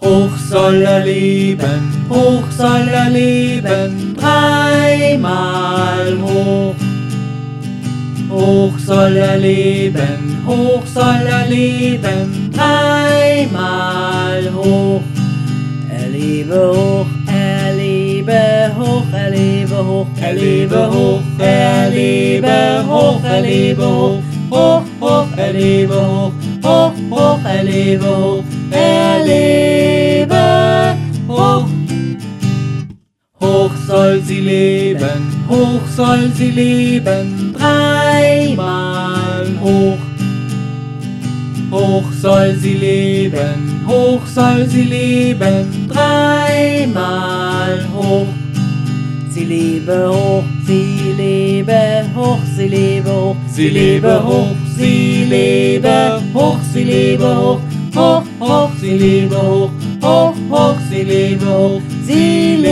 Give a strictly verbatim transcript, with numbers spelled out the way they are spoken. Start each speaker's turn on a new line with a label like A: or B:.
A: Hoch soll er leben, hoch soll er leben, dreimal hoch. Hoch soll er leben, hoch soll er leben, dreimal hoch. Er lebe hoch, er lebe hoch, er lebe hoch, er lebe hoch, er lebe hoch, er lebe hoch, hoch, hoch, er lebe hoch, hoch, hoch, er lebe hoch, er lebe hoch. Hoch soll sie leben, hoch soll sie leben, dreimal hoch. Hoch soll sie leben, hoch soll sie leben, dreimal hoch. Sie lebe hoch, sie lebe hoch, sie lebe hoch, sie lebe hoch, sie lebe hoch, sie lebe hoch, hoch, hoch, sie lebe hoch, hoch, hoch, sie lebe hoch, sie